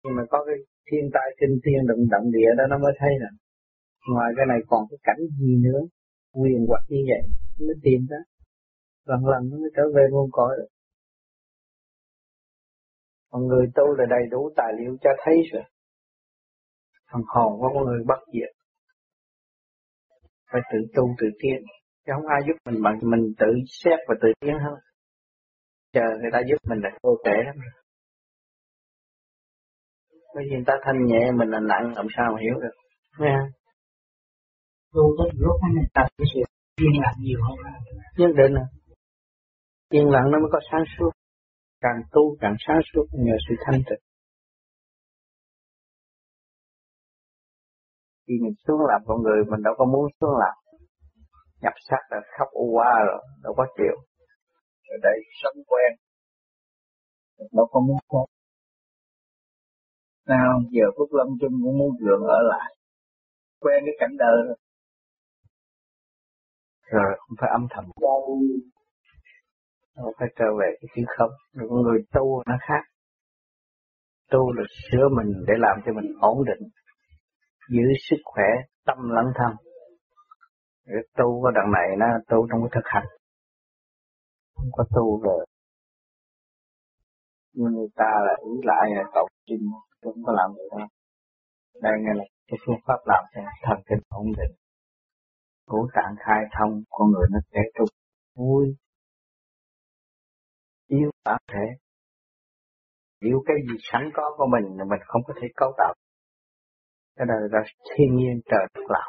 Nhưng mà có cái thiên tai kinh thiên động địa đó nó mới thấy rằng ngoài cái này còn cái cảnh gì nữa quyền hoặc như vậy mới tìm ra lần lần nó mới trở về nguồn cội được. Còn người tu là đầy đủ tài liệu cho thấy rồi. Phần hồn của con người bất diệt, phải tự tu tự tiến, chứ không ai giúp mình bằng mình tự xét và tự tiến hết. Chờ người ta giúp mình là vô trễ lắm rồi. Bởi vì người ta thanh nhẹ mình là nặng làm sao mà hiểu được. Nghe không? Tu tới lúc này ta phải sự yên lặng nhiều hơn. Nhất định là yên lặng nó mới có sáng suốt. Càng tu càng sáng suốt nhờ sự thanh tịnh. Khi mình xuống làm con người mình đâu có muốn xuống làm. Nhập xác là khóc u qua rồi, đâu có chịu. Ở đây sống quen, đâu có muốn chết. Sao giờ phút lâm chung cũng muốn gượng ở lại. Quen cái cảnh đời rồi. Rồi không phải âm thầm. Đâu phải trở về cái chữ không. Rồi con người tu nó khác. Tu là sửa mình để làm cho mình ổn định. Giữ sức khỏe, tâm lẫn thân. Cái tu có đằng này nó tu trong cái thực hành. Không có tu rồi. Nhưng người ta là ý lại là cầu trình, không có làm được đâu. Đây nghe là cái phương pháp làm cho thần kinh ổn định. Ngũ tạng khai thông, con người nó sẽ trục vui. Yêu bản thể. Yêu cái gì sẵn có của mình không có thể cấu tạo. Cái đời là thiên nhiên trời đất làm.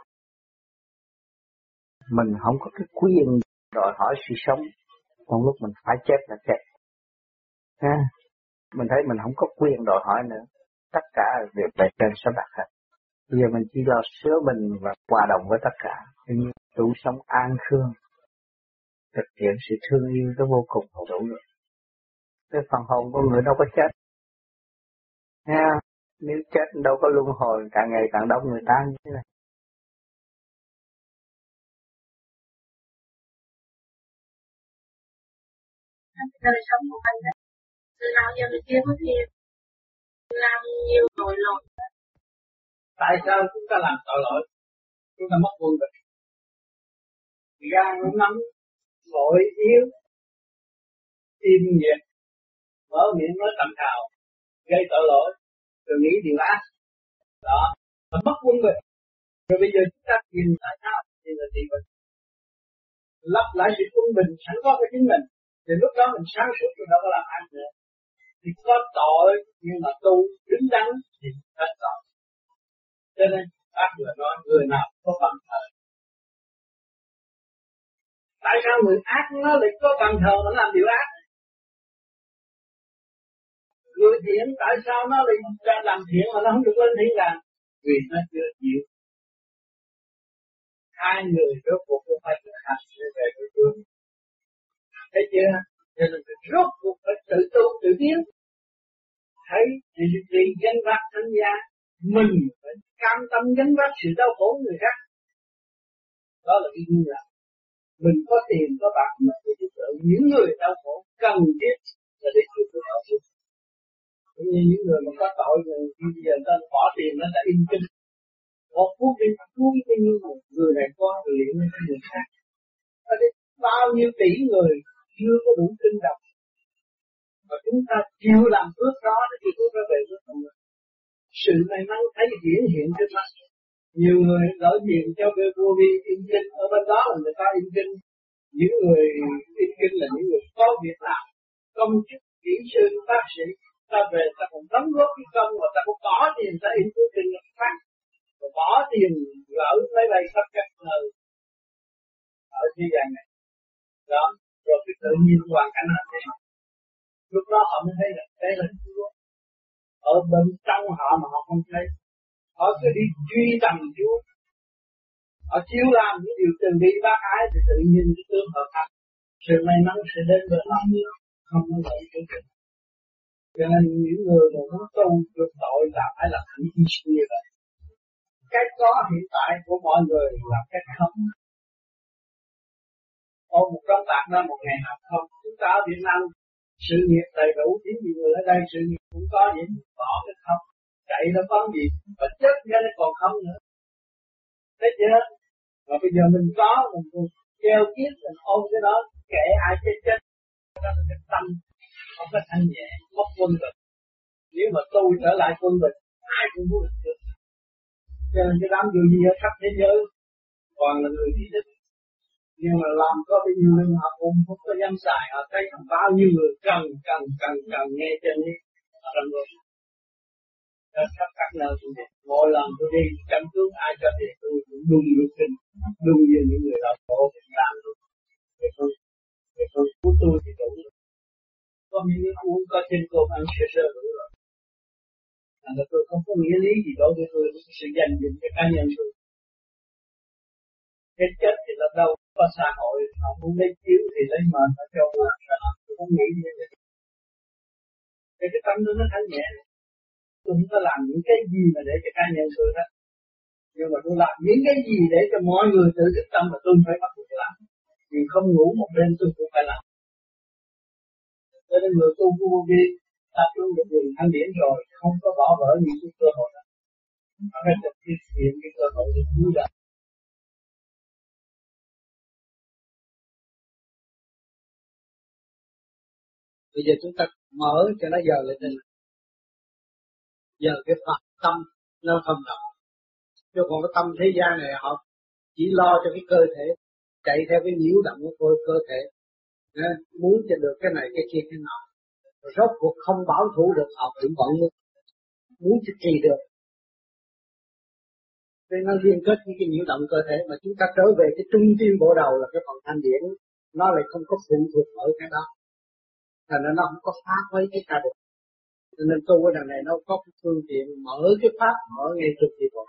Mình không có cái quyền đòi hỏi sự sống. Trong lúc mình phải chết là chết. Ha? Mình thấy mình không có quyền đòi hỏi nữa. Tất cả đều bề trên sắp đặt hết. Bây giờ mình chỉ lo sửa mình và hòa đồng với tất cả. Như đủ sống an khương. Thực hiện sự thương yêu tới vô cùng hậu đủ rồi. Cái phần hồn của người đâu có chết. Ha? Nếu chết đâu có luân hồi, càng ngày càng đông người ta như thế này. Đời sống của anh ấy, từ nào giờ mình chưa có thiền, làm nhiều tội lỗi. Tại sao chúng ta làm tội lỗi? Chúng ta mất quân bình. Gan nóng, vội yếu, tim nhiệt, mở miệng nói tầm thào, gây tội lỗi, rồi nghĩ điều ác. Đó, mà mất quân bình. Rồi bây giờ chúng ta tìm tại sao? Thì là gì vậy? Lắp lại sự quân bình sẵn có của chính mình. Thì lúc đó mình sáng suốt rồi đâu có làm ác nữa. Thì có tội nhưng mà tu đứng đắn thì hết tội. Cho nên bác vừa nói người nào có bằng thờ. Tại sao người ác nó lại có bằng thờ mà làm điều ác? Người thiện tại sao nó lại ra làm thiện mà nó không được lên thiên đàng? Vì nó chưa chịu. Hai người rốt cuộc cũng phải thực hành để về với phương. Thấy chưa? Cho nên rốt cuộc phải tự tu tự tiến. Thấy vì danh vác thanh gia, mình phải cam tâm gánh vác sự đau khổ của người khác. Đó là cái nguyên là mình có tiền có bạc mà để giúp đỡ những người đau khổ cần thiết là để giúp đỡ họ. Cũng như những người mà có tội rồi bây giờ ta bỏ tiền nó đã in kinh một phút đi cứu cái như một người này có luyện cho người khác. Ở đây bao nhiêu tỷ người chưa có đủ kinh đọc mà chúng ta chịu làm phước đó thì phước nó về với mọi người. Sự may mắn thấy diễn hiện trước mắt. Nhiều người đổi tiền cho vô vi in kinh ở bên đó là người ta in kinh. Những người in kinh là những người có việc làm, công chức, kỹ sư, bác sĩ. Ta về ta còn đóng góp cái công và ta cũng bỏ tiền ta in cuốn kinh nó phát. Rồi bỏ tiền gỡ máy bay sắp các nơi ở thế gian này. Đó, rồi cái tự nhiên hoàn cảnh là thế. Lúc đó họ mới thấy là đây là Chúa. Ở bên trong họ mà họ không thấy. Họ cứ đi truy tầm Chúa. Họ chiếu làm những điều từ bi bác ái thì tự nhiên cái tướng họ thành. Sự may mắn sẽ đến với họ. Không có lợi cái chuyện. Cho nên những người mà muốn tu được tội là phải là thẳng hy sinh như vậy. Cái có hiện tại của mọi người là cái không. Ôm một trăm bạc ra một ngày học không. Chúng ta ở Việt Nam sự nghiệp đầy đủ, những người ở đây sự nghiệp cũng có những bỏ cái không. chạy nó có gì, mà chết ra nó còn không nữa. Thấy chưa? Mà bây giờ mình có, mình treo kiết, mình ôm cái đó, kệ ai chết chết. Đó là cái tâm, không có thanh nhẹ, mất quân bình. Nếu mà tu trở lại quân bình, ai cũng muốn được. Cho nên cái đám người gì ở khắp thế giới, toàn là người đi thích. Nhưng mà làm có bao nhiêu người họ cũng không có dám xài, họ thấy bao nhiêu người cần nghe chân đi, họ làm rồi. Đó khắp các nơi cũng vậy. Mỗi lần tôi đi chăm cứu ai cho thì tôi cũng đung lúc sinh, đung như những người đau khổ Việt Nam luôn. Cái phần của tôi thì đủ rồi. Có những cái uống có trên cơm ăn sơ đủ rồi. Là tôi không có nghĩa lý gì đối với tôi, sự dành dụm cho cá nhân tôi. Cái chết thì là đâu có xã hội, họ muốn lấy chiếu thì lấy mệnh ở cho họ, tôi không nghĩ như vậy. Cái tâm tôi nó thanh nhẹ. Tôi không có làm những cái gì mà để cho cá nhân tôi đó. Nhưng mà tôi làm những cái gì để cho mọi người tự thức tâm mà tôi phải bắt buộc làm. Vì không ngủ một đêm tôi cũng phải làm. Cho nên người tu vô vi tập trung được đường thanh điển rồi, không có bỏ vỡ những cái cơ hội đó. Họ phải thực hiện cái cơ hội để cứu đời. Bây giờ chúng ta mở cho nó giờ lên đây. Giờ cái Phật tâm nó không động. Chứ còn cái tâm thế gian này họ chỉ lo cho cái cơ thể, chạy theo cái nhiễu động của cơ thể. Muốn cho được cái này cái kia cái nọ. Rốt cuộc không bảo thủ được họ cũng vẫn muốn thực trì được. Nên nó liên kết với cái nhiễu động cơ thể mà chúng ta trở về cái trung tim bộ đầu là cái phần thanh điển, nó lại không có phụ thuộc ở cái đó. Thành ra nó không có phá với cái ta được. Cho nên tu ở đằng này nó có cái phương tiện mở cái pháp, mở ngay trực tiếp bộ.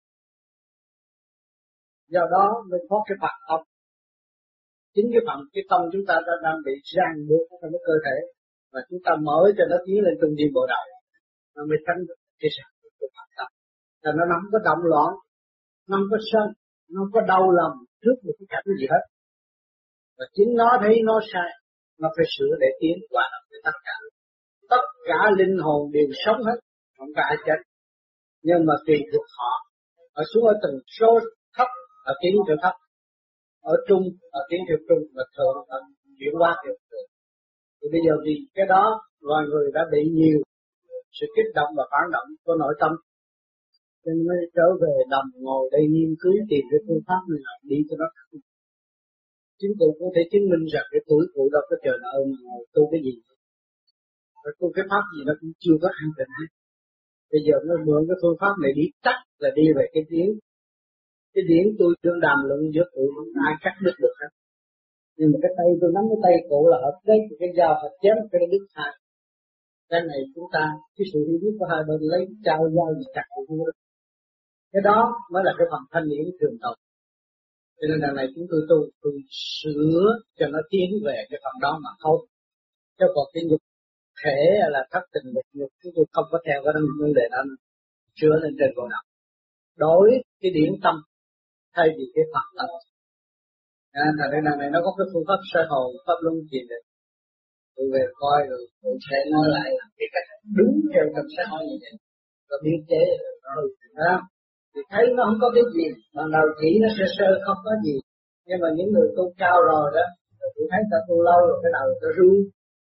Do đó mới có cái Phật tâm. Chính cái tâm chúng ta đang bị ràng buộc trong cái cơ thể và chúng ta mở cho nó tiến lên trung tim bộ đầu, nó mới tránh được cái ràng buộc của Phật tâm. Cho nó không có động loạn, nó không có sân, nó không có đau lòng trước một cái cảnh gì hết. Và chính nó thấy nó sai, nó phải sửa để tiến qua được với tất cả. Tất cả linh hồn đều sống hết, không có ai chết. Nhưng mà tùy thuộc họ, ở xuống ở tầng số thấp, ở tiến theo thấp, ở trung, ở tiến theo trung, và thượng, ở chuyển hóa theo thượng. Thì bây giờ vì cái đó, loài người đã bị nhiều sự kích động và phản động của nội tâm. Nên mới trở về đầm ngồi đây nghiên cứu tìm cái phương pháp này là đi cho nó thẳng. Chính cụ cũng thể chứng minh rằng cái tuổi cụ đâu có chờ nợ mà ngồi tu cái gì. Và tu cái pháp gì nó cũng chưa có an định hết. Bây giờ nó mượn cái phương pháp này đi tắt là đi về cái điển. Cái điển tôi đương đàm luận giữa cụ không ai cắt đứt được hết. Nhưng mà cái tay tôi nắm cái tay cụ là hợp đấy, cái dao phải chém cái đứt hai. Cái này chúng ta, cái sự hiểu biết của hai bên lấy trao dao gì chặt cũng không được. Cái đó mới là cái phần thanh điển thường tộc. Cho nên lần này chúng tôi sửa cho nó tiến về cái phần đó mà thôi. Chứ còn cái nhục thể là thất tình nhục chúng tôi không có theo cái vấn đề đó sửa lên trên bộ đầu. Đối cái điển tâm thay vì cái Phật tâm. Thành ra lần này nó có cái phương pháp soi hồn, pháp luân chuyển định. Tôi về coi rồi tôi sẽ nói lại cái cách đúng theo trong xã hội như vậy. Và biên chế rồi. Thì thấy nó không có cái gì, mà đầu chỉ nó sơ không có gì. Nhưng mà những người tu cao rồi đó, tôi thấy ta tu lâu rồi cái đầu ta run.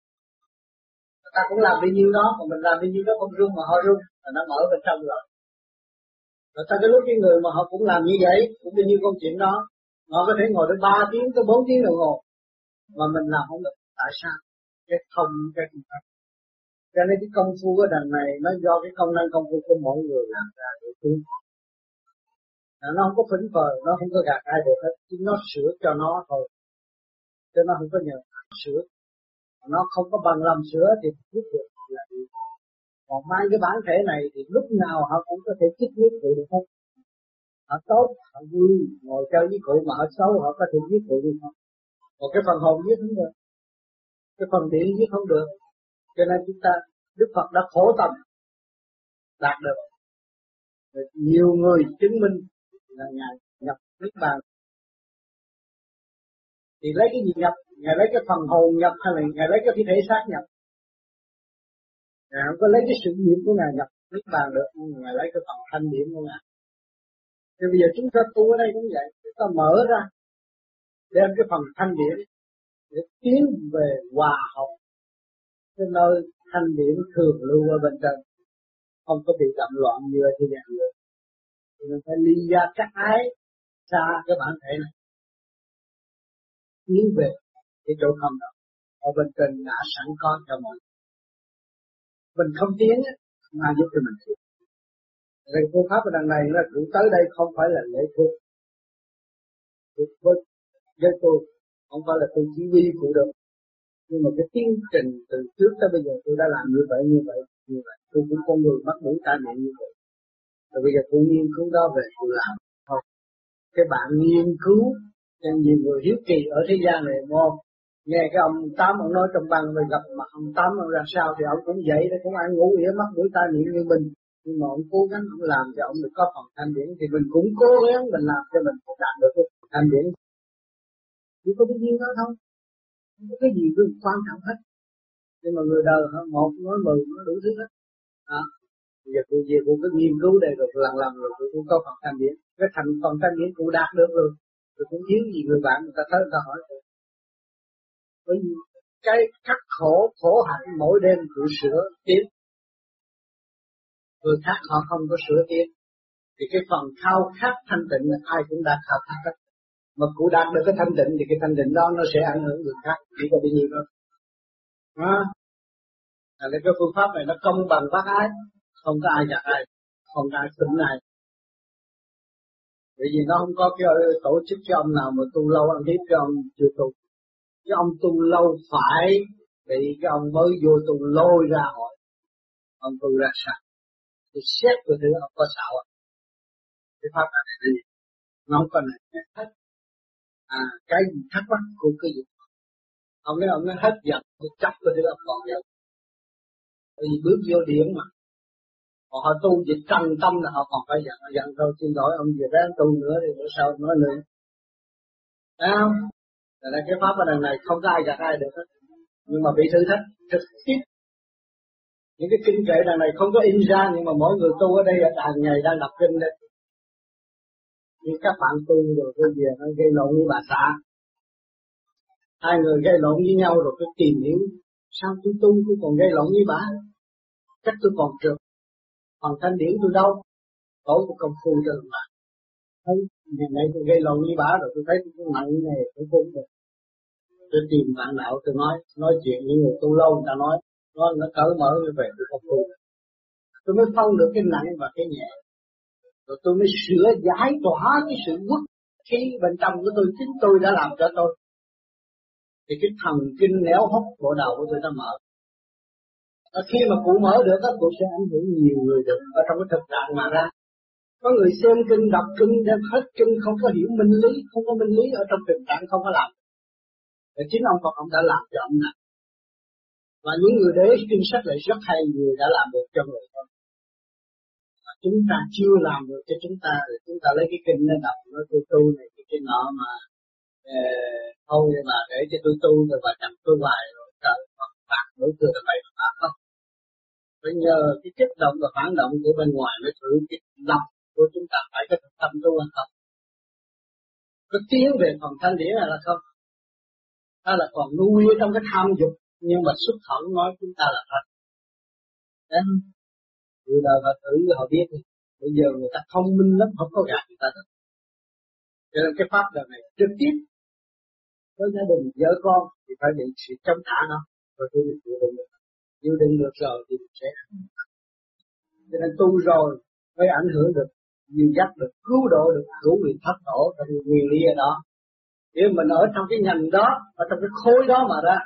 Ta cũng làm bấy nhiêu đó, mà mình làm bấy nhiêu đó không run mà họ run, là nó mở bên trong rồi. Rồi ta cái lúc cái người mà họ cũng làm như vậy, cũng bấy nhiêu công chuyện đó, họ có thể ngồi đến 3 tiếng tới 4 tiếng đồng hồ, mà mình làm không được. Tại sao? Cái không, cái không phải. Cho nên cái công phu ở đằng này nó do cái công năng công phu của mỗi người làm ra để tu. Nó không có phỉnh phờ, nó không có gạt ai được hết, chỉ nó sửa cho nó thôi. Cho nó không có nhờ sửa. Nó không có bằng lòng sửa thì biết được là gì. Còn mang cái bản thể này thì lúc nào họ cũng có thể chích giết cụ được không? Họ tốt, họ vui, ngồi chơi với cụ mà họ xấu họ có thể giết cụ được không? Còn cái phần hồn giết không được, cái phần điện giết không được. Cho nên chúng ta, Đức Phật đã khổ tâm đạt được. Rồi nhiều người chứng minh là Ngài nhập Niết Bàn. Thì lấy cái gì nhập? Ngài lấy cái phần hồn nhập hay là Ngài lấy cái thể xác nhập? Ngài không có lấy cái sự nghiệp của Ngài nhập. Niết bàn được, Ngài lấy cái phần thanh điển của Ngài. Thì bây giờ chúng ta tu ở đây cũng vậy, chúng ta mở ra, đem cái phần thanh điển để tiến về hòa hợp cái nơi thanh điển thường lưu ở bên trên, không có bị động loạn như ở thế gian nữa. Thì mình phải ly ra các ái xa cái bản thể này, tiến về cái chỗ không đó ở bên trên đã sẵn có cho mọi người. Mình không tiến mà giúp cho mình tiến. Rồi phương pháp ở đằng này là cũng tới đây không phải là lễ thuộc với tôi, không phải là tôi chỉ huy cụ được, nhưng mà cái tiến trình từ trước tới bây giờ tôi đã làm như vậy. Tôi cũng con người bắt mũi tai miệng như vậy. Rồi bây giờ tôi nghiên cứu đó về tôi làm thôi. Cái bạn nghiên cứu cho nhiều người hiếu kỳ ở thế gian này đúng không? Nghe cái ông Tám ông nói trong băng rồi gặp mặt ông Tám ông ra sao thì ông cũng vậy, cũng ăn ngủ ỉa mắt mũi tai miệng như mình. Nhưng mà ông cố gắng ông làm cho ông được có phần thanh điển, thì mình cũng cố gắng mình làm cho mình đạt được cái phần thanh điển. Chỉ có cái duyên đó thôi, không có cái gì cũng quan trọng hết. Nhưng mà người đời một nói 10 nói đủ thứ hết. Đó. Bây giờ tôi về tôi cứ nghiên cứu đây rồi lần rồi tôi cũng có phần thanh điển. Cái phần thanh điển cũng đạt được rồi. Tôi cũng thiếu gì người bạn người ta tới người ta hỏi tôi. Bởi vì cái khắc khổ hạnh mỗi đêm tự sửa tiến. Người khác họ không có sửa tiến. Thì cái phần khao khát thanh tịnh ai cũng đã khao khát hết. Mà cụ đạt được cái thanh tịnh thì cái thanh tịnh đó nó sẽ ảnh hưởng người khác, chỉ có bao nhiêu thôi. Nên cái phương pháp này nó công bằng bác ái, không có ai gạt ai, không có ai khinh ai. Bởi vì nó không có cái tổ chức cho ông nào mà tu lâu ăn hiếp cho ông chưa tu. Cái ông tu lâu phải bị cái ông mới vô tu lôi ra hỏi. Ông tu ra sao? Thì xét của thứ ông có xạo à? Cái pháp này là gì? Nó không có này hết. Cái gì thắc mắc của cái gì? Ông nói hết giận, thì chấp của thứ ông còn giận. Bởi vì bước vô điển mà. Còn họ tu dịch trần tâm là họ còn phải giận thôi, xin lỗi ông về ráng tu nữa thì bữa sau nói nữa. Thấy không? Là cái pháp ở đằng này không có ai gạt ai được hết. Nhưng mà bị thử thách trực tiếp. Những cái kinh kệ đằng này không có in ra, nhưng mà mỗi người tu ở đây hàng ngày đang đọc kinh đây. Nhưng các bạn tu rồi bây giờ nó gây lộn với bà xã. Hai người gây lộn với nhau rồi tôi tìm hiểu sao tôi tu tôi còn gây lộn với bà. Chắc tôi còn trượt. Còn thanh điển tôi đâu? Tổ của công phu cho bà. Thấy ngày nay tôi gây lộn với bà rồi tôi thấy tôi nặng này tôi cũng được. Tôi tìm bạn đạo tôi nói chuyện với người tu lâu người ta nói nó cởi mở như vậy tôi không tu. Tôi mới phân được cái nặng và cái nhẹ. Rồi tôi mới sửa giải tỏa cái sự quất khí bên trong của tôi, chính tôi đã làm cho tôi. Thì cái thần kinh néo hốc bộ đầu của tôi đã mở. Khi mà cụ mở được đó, cụ sẽ ảnh hưởng nhiều người được ở trong cái thực trạng mà ra. Có người xem kinh, đọc kinh, đem hết kinh không có hiểu minh lý, không có minh lý ở trong thực trạng không có làm. Và chính ông Phật ông đã làm cho ông này. Và những người để kinh sách lại rất hay, người đã làm được cho người thôi. Và chúng ta chưa làm được cho chúng ta, rồi chúng ta lấy cái kinh nó đọc, nói tôi tu này, cái nọ mà thôi mà để cho tôi tu rồi và chặt tôi hoài rồi trời phạt đối tượng là vậy mà không. Phải nhờ cái kích động và phản động của bên ngoài mới thử cái lòng của chúng ta phải có tâm tu hay không. Có tiến về phần thanh điển là không. Ta là còn nuôi ở trong cái tham dục, nhưng mà xuất khẩu nói chúng ta là thật. Đấy. Người đời họ thử họ biết đi. Bây giờ người ta thông minh lắm, không có gạt người ta được. Cho nên cái pháp đời này trực tiếp với gia đình, vợ con thì phải bị sự chống trả nó. Rồi tôi được chịu đựng được. Chịu đựng được rồi thì mình sẽ cho nên tu rồi mới ảnh hưởng được, dìu dắt được, cứu độ được, cứu người thất tổ trong nguyên lý ở đó. Nếu mình ở trong cái nhành đó, ở trong cái khối đó mà ra.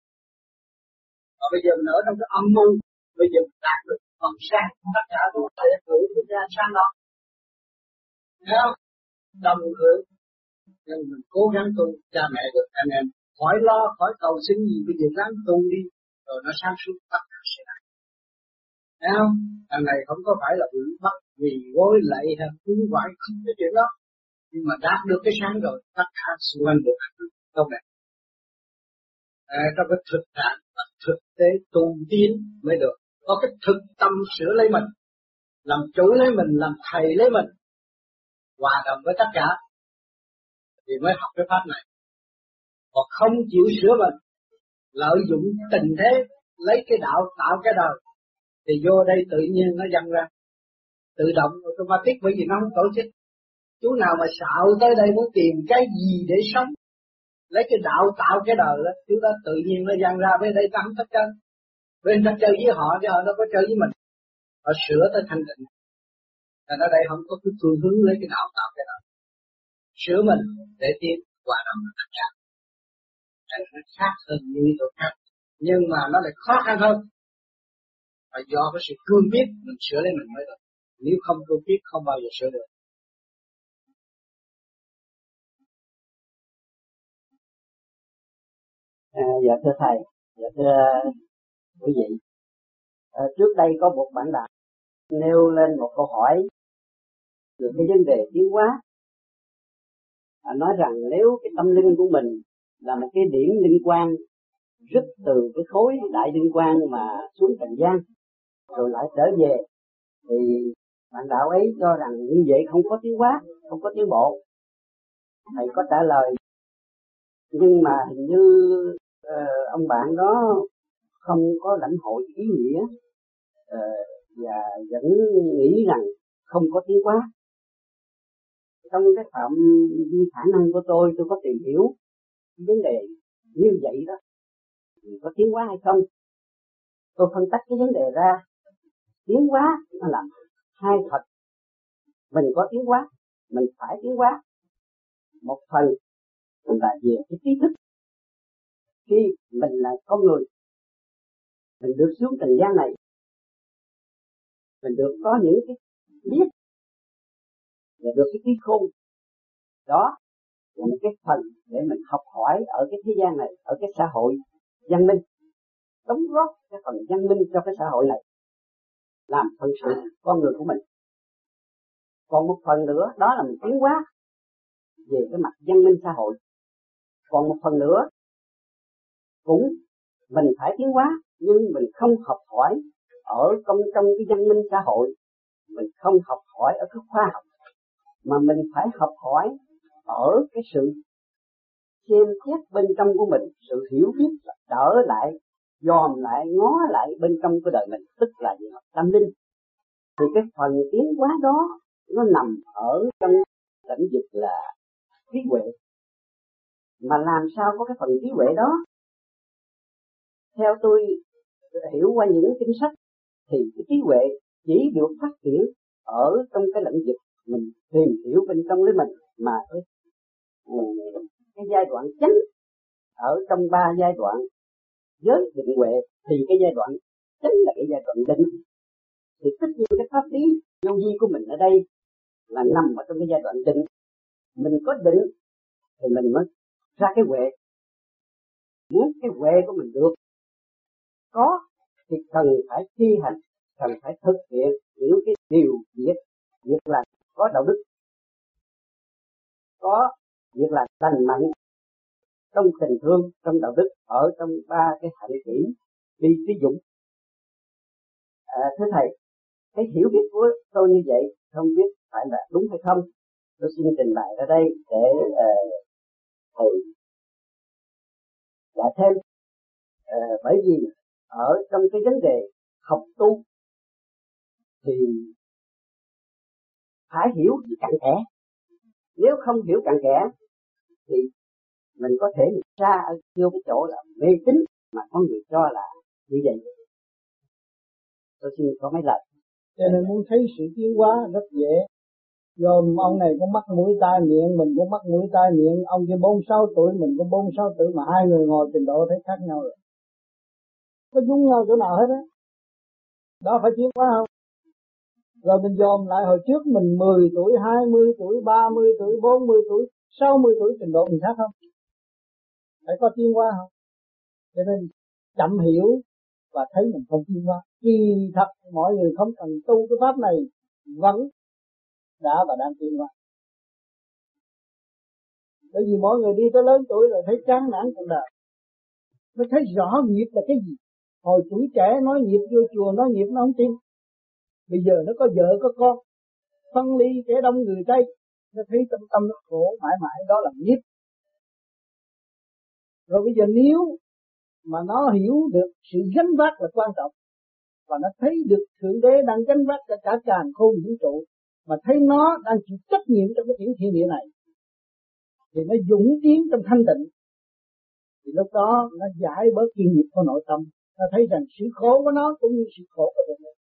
Và bây giờ mình ở trong cái âm mưu, bây giờ mình đạt được phần sáng, tất cả chúng ta sẽ thử cái ra sáng đó. Thấy không? Đồng hưởng. Nhưng mình cố gắng tu, cha mẹ được anh em, khỏi lo, khỏi cầu xin gì, bây giờ ráng tu đi, rồi nó sáng suốt tất cả sẽ đạt. Thấy không? Thằng này không có phải là bị bắt vì gối lạy hay cúng quải, không có chuyện đó. Nhưng mà đạt được cái sáng rồi, tất cả xung quanh được không đẹp. Trong cái thực trạng và thực tế tu tiến mới được. Có cái thực tâm sửa lấy mình, làm chủ lấy mình, làm thầy lấy mình, hòa đồng với tất cả thì mới học cái pháp này. Còn không chịu sửa mình, lợi dụng tình thế lấy cái đạo tạo cái đời thì vô đây tự nhiên nó dâng ra, tự động automatic, bởi vì nó không tổ chức. Chú nào mà xạo tới đây muốn tìm cái gì để sống, lấy cái đạo tạo cái đời đó, chú đó tự nhiên nó dâng ra. Bên đây ta không thích chơi, bên ta chơi với họ chứ họ đâu có chơi với mình. Họ sửa tới thanh tịnh, thành ở đây không có cái phương hướng lấy cái đạo tạo cái đời, sửa mình để tiến hòa đồng với tất cả. Thành nó khác hơn những chỗ khác, nhưng mà nó lại khó khăn hơn. Và do cái sự cương quyết mình sửa lấy mình mới được. Nếu không cương quyết không bao giờ sửa được. Dạ thưa thầy, dạ thưa quý vị. Trước đây có một bạn đạo nêu lên một câu hỏi về cái vấn đề tiến hóa. Nói rằng nếu cái tâm linh của mình là một cái điểm linh quang rứt từ cái khối đại linh quang mà xuống trần gian rồi lại trở về, thì bạn đạo ấy cho rằng như vậy không có tiến hóa, không có tiến bộ. Thầy có trả lời, nhưng mà hình như ông bạn đó không có lãnh hội ý nghĩa và vẫn nghĩ rằng không có tiến hóa. Trong cái phạm vi khả năng của tôi có tìm hiểu vấn đề như vậy đó, có tiến hóa hay không. Tôi phân tích cái vấn đề ra, tiến hóa nó là hai thật. Mình có tiến hóa, mình phải tiến hóa. Một phần là về cái trí thức. Khi mình là con người, mình được xuống trần gian này, mình được có những cái biết, và được cái trí khôn. Đó là một cái phần để mình học hỏi ở cái thế gian này, ở cái xã hội văn minh, đóng góp cái phần văn minh cho cái xã hội này, làm phận sự con người của mình. Còn một phần nữa đó là mình tiến hóa về cái mặt văn minh xã hội. Còn một phần nữa cũng mình phải tiến hóa, nhưng mình không học hỏi ở trong cái văn minh xã hội, mình không học hỏi ở cái khoa học, mà mình phải học hỏi ở cái sự xem xét bên trong của mình, sự hiểu biết trở lại, dòm lại, ngó lại bên trong cái đời mình, tức là về mặt tâm linh. Thì cái phần tiến hóa đó nó nằm ở trong lĩnh vực là trí huệ. Mà làm sao có cái phần trí huệ đó? Theo tôi hiểu qua những kinh sách thì cái trí huệ chỉ được phát triển ở trong cái lĩnh vực mình tìm hiểu bên trong lấy mình, mà cái giai đoạn chánh ở trong 3 giai đoạn giới định huệ thì cái giai đoạn chánh là cái giai đoạn định. Thì tất nhiên cái pháp lý vô vi của mình ở đây là nằm ở trong cái giai đoạn định. Mình có định thì mình mới ra cái huệ. Muốn cái huệ của mình được có thì cần phải thi hành, cần phải thực hiện những cái điều việc là có đạo đức, có việc là lành mạnh, trong tình thương, trong đạo đức, ở trong 3 cái hạnh kiểm đi trí dũng. Thưa thầy, cái hiểu biết của tôi như vậy không biết phải là đúng hay không. Tôi xin trình bày ở đây để thầy giải thêm. Bởi vì ở trong cái vấn đề học tu thì phải hiểu gì cặn kẽ. Nếu không hiểu cặn kẽ thì mình có thể xa vô cái chỗ là mê tín mà có người cho là như vậy. Tôi xin có mấy lời. Cho nên muốn thấy sự tiến hóa rất dễ. Dòm ông này có mắt mũi tai miệng, mình có mắt mũi tai miệng, ông kia 46 tuổi, mình có 46 tuổi, mà hai người ngồi trình độ thấy khác nhau rồi. Có giống nhau chỗ nào hết á. Đó phải tiến hóa không? Rồi mình dòm lại hồi trước mình 10 tuổi, 20 tuổi, 30 tuổi, 40 tuổi, 60 tuổi, trình độ mình khác không? Phải có tiến hóa không? Cho nên chậm hiểu và thấy mình không tiến hóa. Kỳ thật mọi người không cần tu cái pháp này vẫn đã và đang tiến hóa. Bởi vì mọi người đi tới lớn tuổi rồi thấy chán nản cuộc đời, mới thấy rõ nghiệp là cái gì. Hồi tuổi trẻ nói nghiệp vô chùa nói nghiệp nó không tin, Bây giờ nó có vợ có con, phân ly kẻ đông người tây, nó thấy tâm tâm nó khổ mãi mãi, đó là nghiệp. Rồi bây giờ nếu mà nó hiểu được sự gánh vác là quan trọng, và nó thấy được Thượng Đế đang gánh vác cả càn khôn vũ trụ, mà thấy nó đang chịu trách nhiệm trong cái thiên địa này, thì nó dũng tiến trong thanh tịnh, thì lúc đó nó giải bớt kiên nghiệp của nội tâm. Nó thấy rằng sự khổ của nó cũng như sự khổ của mình,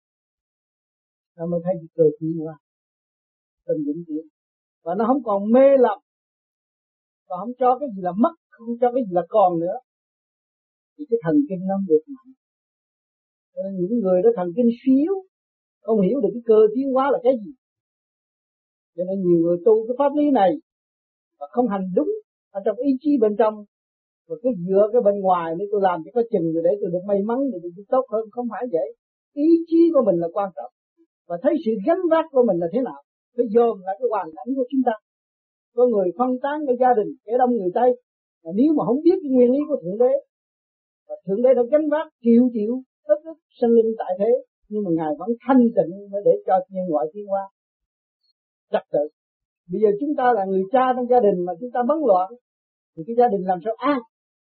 nó mới thấy cơ tiến qua tình dũng tiến, và nó không còn mê lầm, và không cho cái gì là mất, không cho cái gì là còn nữa, thì cái thần kinh nó được mạnh. Nên những người đó thần kinh suy yếu, không hiểu được cái cơ tiến hóa là cái gì, cho nên nhiều người tu cái pháp lý này và không hành đúng ở trong ý chí bên trong, và cứ dựa cái bên ngoài để tôi làm cho có chừng rồi để tôi được may mắn để tôi tốt hơn. Không phải vậy. Ý chí của mình là quan trọng, và thấy sự gánh vác của mình là thế nào, phải dồn lại cái hoàn cảnh của chúng ta. Có người phân tán cái gia đình, kẻ đông người tây, mà nếu mà không biết cái nguyên lý của Thượng Đế, và Thượng Đế đã gánh vác triệu ức sinh linh tại thế, nhưng mà Ngài vẫn thanh tịnh để cho nhân loại tiến hóa trật tự. Bây giờ chúng ta là người cha trong gia đình mà chúng ta bấn loạn, thì cái gia đình làm sao an?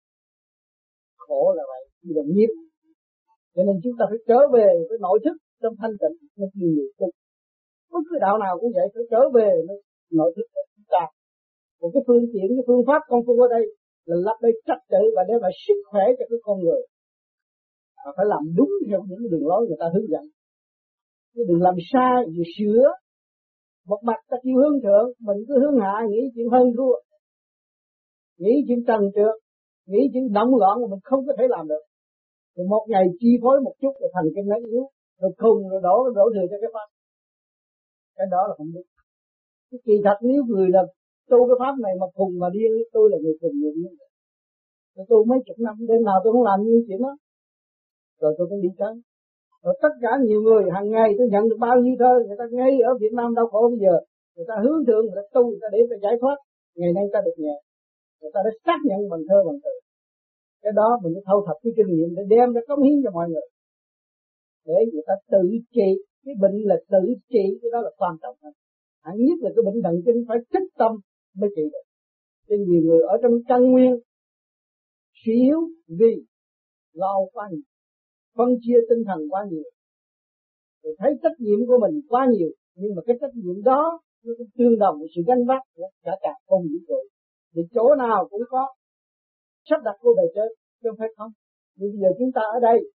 Khổ là vậy, như là nghiệp. Cho nên chúng ta phải trở về với nội thức trong thanh tịnh, nó nhiều người tu. Bất cứ đạo nào cũng vậy, phải trở về với nội thức của chúng ta. Một cái phương tiện, cái phương pháp công phu ở đây là lập đây trật tự và đem lại sức khỏe cho cái con người. Phải làm đúng theo những đường lối người ta hướng dẫn, chứ đừng làm sai gì sửa. Một mặt ta kêu hướng thượng, mình cứ hướng hạ, nghĩ chuyện hơn thua, nghĩ chuyện trần trượt, nghĩ chuyện động loạn mà mình không có thể làm được. Thì một ngày chi phối một chút rồi thần kinh nó yếu, rồi khùng rồi đổ thừa cho cái pháp. Cái đó là không đúng. Cái kỳ thật nếu người là tu cái pháp này mà khùng mà điên, tôi là người khùng người điên. Tôi tu mấy chục năm, đêm nào tôi không làm như chuyện đó, rồi tôi cũng đi tới. Rồi tất cả nhiều người hàng ngày tôi nhận được bao nhiêu thơ, người ta ngay ở Việt Nam đau khổ bây giờ, người ta hướng thượng, người ta tu, người ta để người ta giải thoát, ngày nay ta được nhẹ, người ta đã xác nhận bằng thơ bằng từ. Cái đó mình phải thâu thập cái kinh nghiệm để đem ra cống hiến cho mọi người, để người ta tự trị. Cái bệnh là tự trị, cái đó là quan trọng hơn. Hẳn nhất là cái bệnh thần kinh phải thích tâm mới trị được. Nên nhiều người ở trong căn nguyên suy yếu vì lo quá nhiều, phân chia tinh thần quá nhiều, rồi thấy trách nhiệm của mình quá nhiều, nhưng mà cái trách nhiệm đó nó cũng tương đồng với sự gánh vác của cả không vũ trụ. Thì chỗ nào cũng có sắp đặt của bề trên, chứ không phải không. Nhưng bây giờ chúng ta ở đây,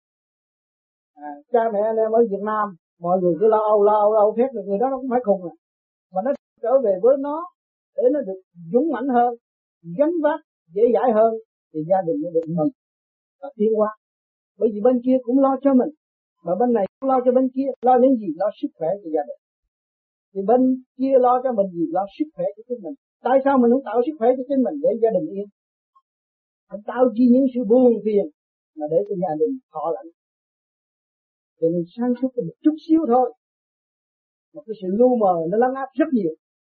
cha mẹ anh em ở Việt Nam, mọi người cứ lo âu phép được, người đó nó cũng phải khùng à. Mà nó trở về với nó để nó được dũng mãnh hơn, gánh vác dễ dãi hơn, thì gia đình nó được mừng và tiến hóa. Bởi vì bên kia cũng lo cho mình, mà bên này cũng lo cho bên kia. Lo những gì? Lo sức khỏe cho gia đình. Thì bên kia lo cho mình gì? Lo sức khỏe cho chính mình. Tại sao mình không tạo sức khỏe cho chính mình để gia đình yên? Mình tạo chi những sự buồn phiền mà để cho gia đình thọ lãnh. Cho nên sáng suốt một chút xíu thôi, một cái sự lu mờ nó lấn áp rất nhiều.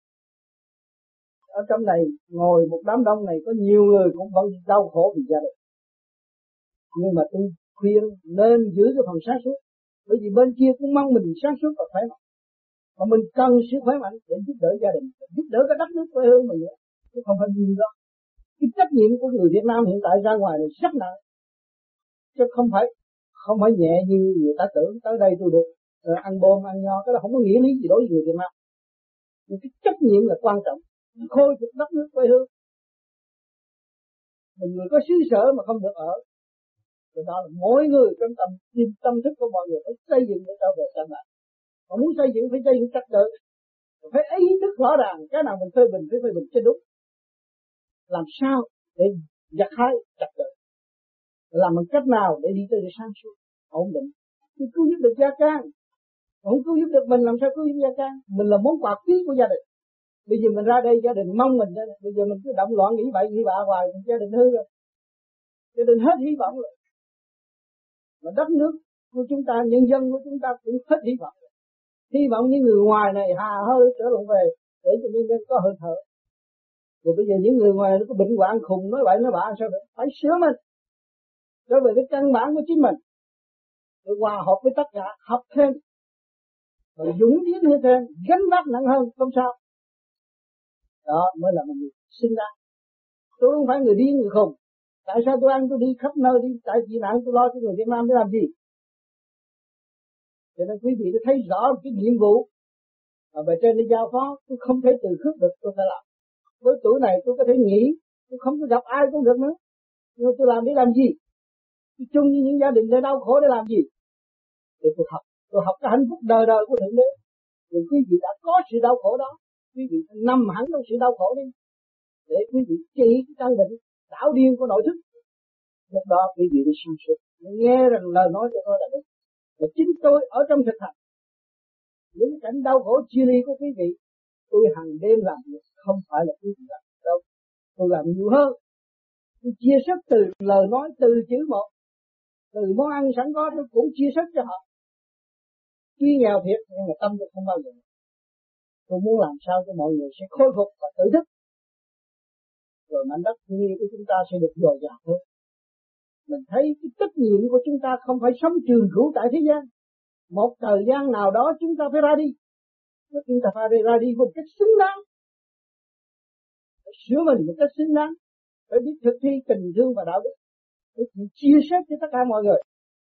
Ở trong này ngồi một đám đông này có nhiều người cũng vẫn đau khổ vì gia đình, nhưng mà tôi khuyên nên giữ cái phần sáng suốt, bởi vì bên kia cũng mong mình sáng suốt và khỏe mạnh, mà mình cần sự khỏe mạnh để giúp đỡ gia đình, giúp đỡ cái đất nước quê hương mình nữa, chứ không phải gì đó. Cái trách nhiệm của người Việt Nam hiện tại ra ngoài này rất nặng, chứ không phải nhẹ như người ta tưởng. Tới đây tôi được ăn bom ăn nho, cái đó không có nghĩa lý gì đối với người Việt Nam. Nhưng cái trách nhiệm là quan trọng, khôi phục đất nước quê hương. Mình người có xứ sở mà không được ở, rồi đó là mỗi người trong tâm thức của mọi người phải xây dựng để trở về căn bản. Mà muốn xây dựng phải xây dựng trật tự, phải ý thức rõ ràng cái nào mình phê bình phải phê bình cho đúng. Làm sao để gặt hái trật tự, làm bằng cách nào để đi tới để sáng suốt ổn định, thì cứu giúp được gia can. Không cứu giúp được mình làm sao cứu giúp gia can? Mình là món quà quý của gia đình. Bây giờ mình ra đây gia đình mong mình đây, bây giờ mình cứ động loạn nghĩ bậy nghĩ bạ hoài, gia đình hư rồi, gia đình hết hy vọng rồi. Mà đất nước của chúng ta, nhân dân của chúng ta cũng hết hy vọng rồi. Hy vọng những người ngoài này hà hơi trở lại về để cho nhân dân có hơi thở. Rồi bây giờ những người ngoài nó có bệnh hoạn khùng nói bậy nói bạ sao được? Phải sửa mình, trở về cái căn bản của chính mình, rồi hòa hợp với tất cả, học thêm và dũng tiến hết trơn, gánh vác nặng hơn không sao. Đó mới là một người sinh ra. Tôi không phải người điên người khùng. Tại sao tôi ăn tôi đi khắp nơi đi tại vì nạn tôi lo cho người Việt Nam để làm gì? Cho nên quý vị đã thấy rõ cái nhiệm vụ mà bề trên đi giao phó, tôi không thể từ khước được, tôi phải làm. Với tuổi này tôi có thể nghỉ, tôi không có gặp ai cũng được nữa, nhưng tôi làm để làm gì? Tôi chung với những gia đình để đau khổ để làm gì? Để tôi học cái hạnh phúc đời đời của Thượng Đế. Vì quý vị đã có sự đau khổ đó, quý vị nằm hẳn trong sự đau khổ đi, để quý vị trị cái căn bệnh đảo điên của nội thức. Lúc đó quý vị đi suy sụp, nghe rằng lời nói của tôi là đúng. Và chính tôi ở trong thực hành những cảnh đau khổ chia ly của quý vị, tôi hàng đêm làm việc, không phải là quý vị làm đâu. Tôi làm nhiều hơn. Tôi chia sẻ từ lời nói, từ chữ một, từ món ăn sẵn có tôi cũng chia sẻ cho họ. Tuy nghèo thiệt nhưng mà tâm tôi không bao giờ. Tôi muốn làm sao cho mọi người sẽ khôi phục và tự thức. Rồi mảnh đất thiên nhiên của chúng ta sẽ được dồi dào hơn. Mình thấy cái trách nhiệm của chúng ta không phải sống trường cửu tại thế gian. Một thời gian nào đó chúng ta phải ra đi. Chúng ta phải ra đi một cách xứng đáng. Phải sửa mình một cách xứng đáng. Phải biết thực thi tình thương và đạo đức. Phải chia sẻ cho tất cả mọi người.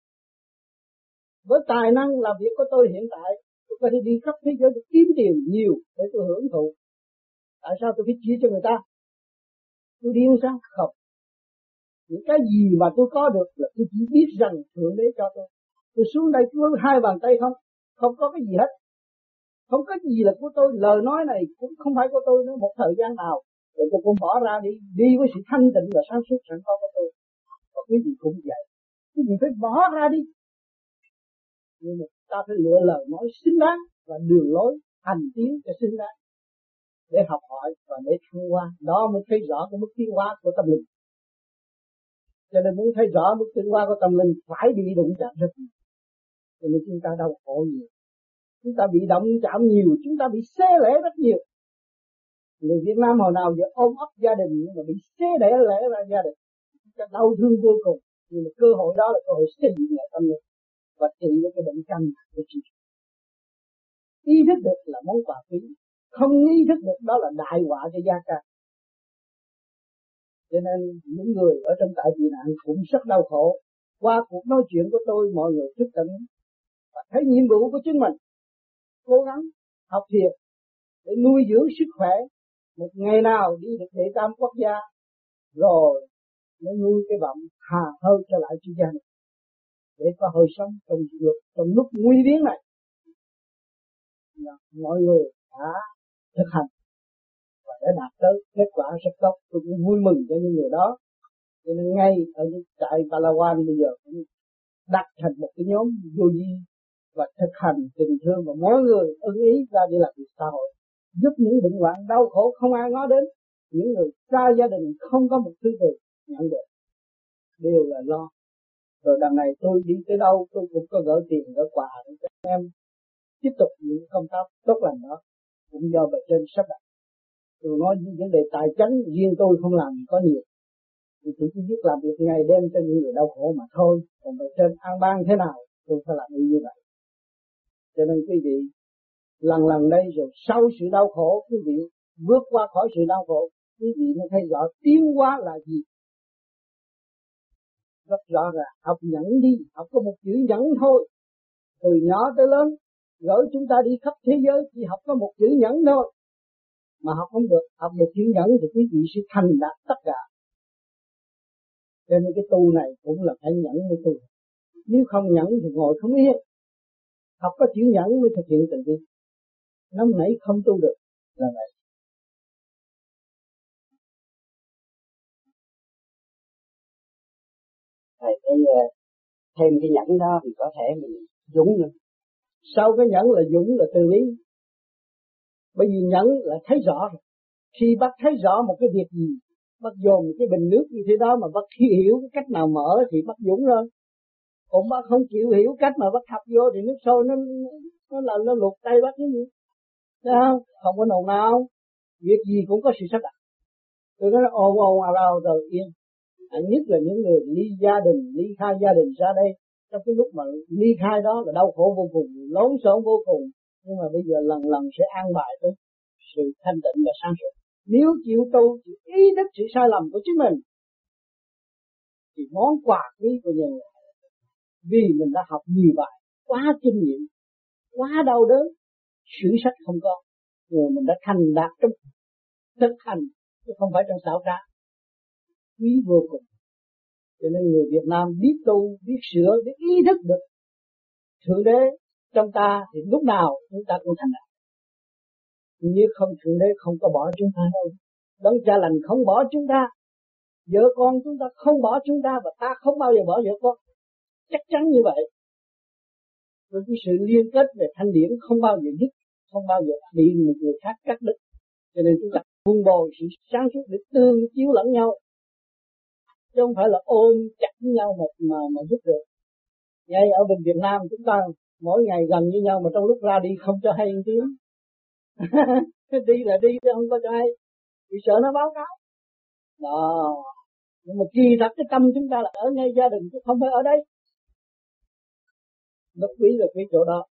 Với tài năng làm việc của tôi hiện tại, tôi có thể đi khắp thế giới để kiếm tiền nhiều để tôi hưởng thụ. Tại sao tôi phải chia cho người ta? Tôi điên sao? Không. Những cái gì mà tôi có được là tôi chỉ biết rằng Thượng Đế cho tôi. Tôi xuống đây cứ hai bàn tay không có cái gì hết. Không có gì là của tôi, lời nói này cũng không phải của tôi nữa. Một thời gian nào rồi tôi cũng bỏ ra đi với sự thanh tịnh và sáng suốt sẵn có của tôi. Và quý vị cũng vậy. Quý vị phải bỏ ra đi. Nhưng mà ta phải lựa lời nói xứng đáng và đường lối hành tiến cho xứng đáng để học hỏi và để thăng hoa. Đó mới thấy rõ cái mức tiến hóa của tâm linh. Cho nên muốn thấy rõ mức tiến hóa của tâm linh phải bị đụng chạm rất nhiều. Cho nên chúng ta đau khổ nhiều. Chúng ta bị động chạm nhiều, chúng ta bị xé lẻ rất nhiều. Người Việt Nam hồi nào giờ ôm ấp gia đình nhưng mà bị xé lẻ ra gia đình. Chúng ta đau thương vô cùng. Nhưng mà cơ hội đó là cơ hội xây dựng lại tâm linh và trị với cái bệnh căn của chị. Ý thức được là món quà quý, không ý thức được đó là đại họa cho gia can. Cho nên những người ở trong trại tị nạn cũng rất đau khổ. Qua cuộc nói chuyện của tôi, mọi người thức tỉnh và thấy nhiệm vụ của chính mình, cố gắng học thiền để nuôi dưỡng sức khỏe. Một ngày nào đi được đệ tam quốc gia rồi mới nuôi cái vọng hà hơi trở lại cho gia đình để có hơi sống trong lúc nguy biến này. Mọi người đã thực hành và đã đạt tới kết quả rất tốt. Tôi cũng vui mừng cho những người đó. Cho nên ngay ở những trại Palawan bây giờ cũng đặt thành một cái nhóm vô vi và thực hành tình thương và mỗi người ưng ý ra đi làm việc xã hội, giúp những bệnh hoạn đau khổ không ai ngó đến, những người xa gia đình không có một thứ gì nhận được, đều là lo. Rồi đằng này tôi đi tới đâu tôi cũng có gửi tiền gửi quà để cho em tiếp tục những công tác tốt lành đó, cũng do bề trên sắp đặt. Tôi nói những vấn đề tài chánh riêng tôi không làm có nhiều, thì tôi chỉ biết làm việc ngày đêm cho những người đau khổ mà thôi. Còn bề trên an ban thế nào tôi phải làm như vậy. Cho nên quý vị lần đây rồi sau sự đau khổ, quý vị bước qua khỏi sự đau khổ, quý vị mới thấy rõ tiến hóa là gì. Rất rõ ràng, học nhẫn đi, học có một chữ nhẫn thôi. Từ nhỏ tới lớn, gửi chúng ta đi khắp thế giới chỉ học có một chữ nhẫn thôi. Mà học không được, học một chữ nhẫn thì quý vị sẽ thành đạt tất cả. Cho nên cái tu này cũng là phải nhẫn mới tu. Nếu không nhẫn thì ngồi không yên. Học có chữ nhẫn mới thực hiện từ bi. Nóng nảy không tu được là vậy. Thầy thêm cái nhẫn đó thì có thể mình dũng nữa. Sau cái nhẫn là dũng là từ bi. Bởi vì nhẫn là thấy rõ. Khi bác thấy rõ một cái việc gì, bác dồn cái bình nước như thế đó mà bác hiểu cái cách nào mở thì bác dũng rồi. Còn bác không chịu hiểu cách mà bác thập vô thì nước sôi nó luộc tay bác cái gì. Thấy không? Không có nồn nào. Việc gì cũng có sự sắp đặt. Tôi nói ồn ào rồi yên. Nhất là những người ly khai gia đình ra đây. Trong cái lúc mà ly khai đó là đau khổ vô cùng, lốn xộn vô cùng. Nhưng mà bây giờ lần lần sẽ an bài tới sự thanh tịnh và sáng suốt. Nếu chịu tu, chịu ý thức sự sai lầm của chính mình, thì món quà quý của nhân loại. Vì mình đã học nhiều bài, quá kinh nghiệm, quá đau đớn, sử sách không có, rồi mình đã thành đạt trong thực hành, chứ không phải trong xảo trá. Quý vô cùng. Cho nên người Việt Nam biết tu, biết sửa, biết ý thức được Thượng Đế trong ta thì lúc nào chúng ta cũng thành đạt. Như không Thượng Đế không có bỏ chúng ta đâu. Đấng Cha Lành không bỏ chúng ta. Vợ con chúng ta không bỏ chúng ta, và ta không bao giờ bỏ vợ con. Chắc chắn như vậy. Với cái sự liên kết về thanh điển không bao giờ dứt, không bao giờ bị một người khác cắt đứt. Cho nên chúng ta vun bồi sự sáng suốt để tương chiếu lẫn nhau, chứ không phải là ôm chặt với nhau mà giúp được. Ngay ở bên Việt Nam chúng ta mỗi ngày gần với nhau, mà trong lúc ra đi không cho hay một tiếng. Đi là đi chứ không có cho hay, vì sợ nó báo cáo. Đó. Nhưng mà kỳ thật cái tâm chúng ta là ở ngay gia đình chứ không phải ở đây. Bất quý là cái chỗ đó.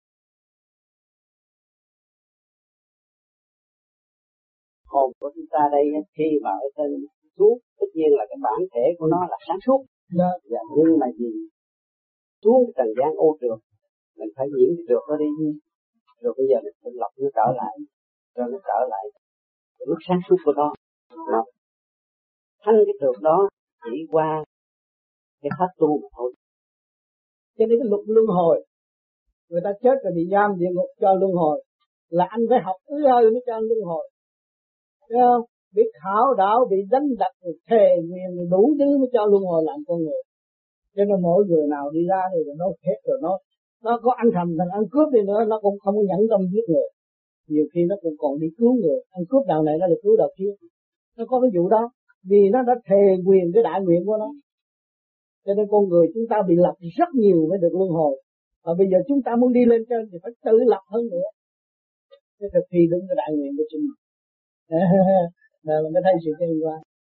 Hồn của chúng ta đây khi mà ở trên xuống, tất nhiên là cái bản thể của nó là sáng suốt. Dạ, nhưng mà gì xuống cái trần gian ô trượt, mình phải diễn cái trượt nó đi, rồi bây giờ mình phải lọc nó trở lại, cho nó trở lại cái lúc sáng suốt của nó. Mà thanh cái trượt đó chỉ qua cái pháp tu mà thôi. Cho nên cái luật luân hồi, người ta chết rồi bị giam địa ngục cho luân hồi, là anh phải học ứ hơi mới cho anh luân hồi. Thấy không? Biết khảo đạo, bị đánh đập, thề nguyện, đủ thứ mới cho luân hồi làm con người. Cho nên mỗi người nào đi ra thì nó hết rồi, nó có ăn thầm thành ăn cướp đi nữa, nó cũng không có nhẫn tâm giết người. Nhiều khi nó cũng còn đi cứu người, ăn cướp đạo này nó được cứu đạo kia. Nó có cái vụ đó, vì nó đã thề quyền cái đại nguyện của nó. Cho nên con người chúng ta bị lập rất nhiều mới được luân hồi. Và bây giờ chúng ta muốn đi lên trên thì phải tự lập hơn nữa, để thực thi đúng cái đại nguyện của chính mình. Đó là mới thấy sự liên quan.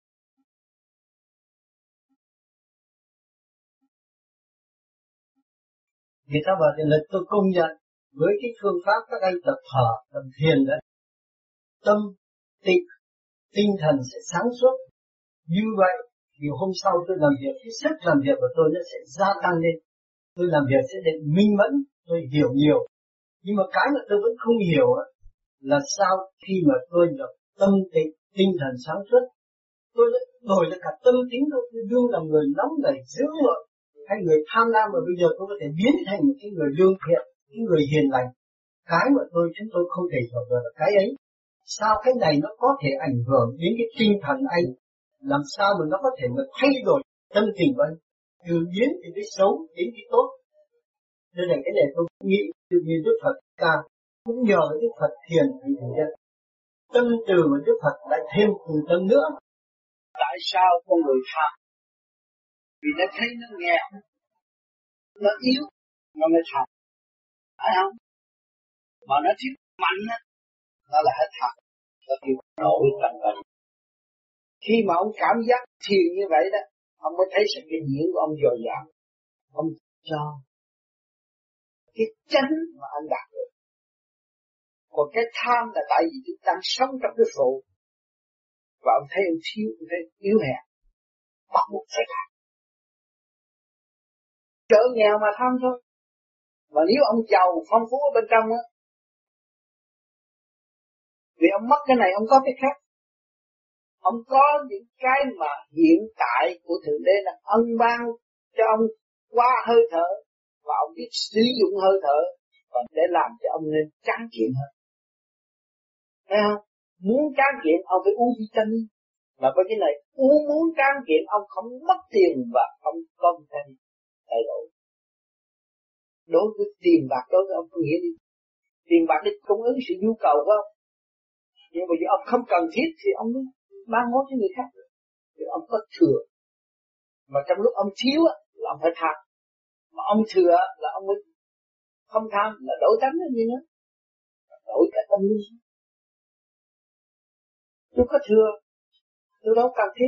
Thì các bạn là tôi công nhận với cái phương pháp các anh tập thở, tập thiền đấy, tâm tịnh, tinh thần sẽ sáng suốt. Như vậy thì hôm sau tôi làm việc, cái sức làm việc của tôi nó sẽ gia tăng lên. Tôi làm việc sẽ được minh mẫn, tôi hiểu nhiều. Nhưng mà cái mà tôi vẫn không hiểu là sao khi mà tôi được tâm tịnh, tinh thần sáng suốt, tôi lại đổi lại cả tâm tính tôi đương là người nóng nảy dữ dội hay người tham lam, mà bây giờ tôi có thể biến thành một cái người lương thiện, cái người hiền lành. Cái mà chúng tôi không thể hiểu được là cái ấy. Sao cái này nó có thể ảnh hưởng đến cái tinh thần anh? Làm sao mà nó có thể mà thay đổi tâm tình của anh, từ biến từ cái xấu đến cái tốt? Nên là cái này tôi nghĩ từ như Đức Phật ta cũng nhờ Đức Phật thiền thì hiện tâm từ của Đức Phật lại thêm từ tâm nữa. Tại sao con người tham? Vì nó thấy nó nghèo, nó yếu, nó mới tham. Phải không? Mà nó thích mạnh á, nó là hết tham. Nó kêu nổi trần bệnh. Khi mà ông cảm giác thiền như vậy đó, ông mới thấy sự kinh điển của ông dồi dào. Ông cho cái chánh mà anh đạt được. Còn cái tham là tại vì chúng ta sống trong cái phụ, và ông thấy ông thiếu, ông thấy yếu hèn, bắt buộc phải làm. Chợ nghèo mà tham thôi. Mà nếu ông giàu phong phú ở bên trong á, vì ông mất cái này ông có cái khác. Ông có những cái mà hiện tại của Thượng Đế là ân ban cho ông qua hơi thở, và ông biết sử dụng hơi thở và để làm cho ông nên tráng kiện hơn. Thấy không? Muốn tráng kiện ông phải uống vitamin, mà với cái này muốn tráng kiện ông không mất tiền và không có vitamin đầy đủ. Đối với tiền bạc, đối với ông có nghĩa đi, tiền bạc để cung ứng sự nhu cầu của ông, nhưng mà giờ ông không cần thiết thì ông mới mang món cho người khác. Thì ông có thừa, mà trong lúc ông thiếu là ông phải tham, mà ông thừa là ông mới không tham, là đổi tánh là gì nữa, đổi cả tâm lý. Tôi có thừa, tôi đâu cần thiết,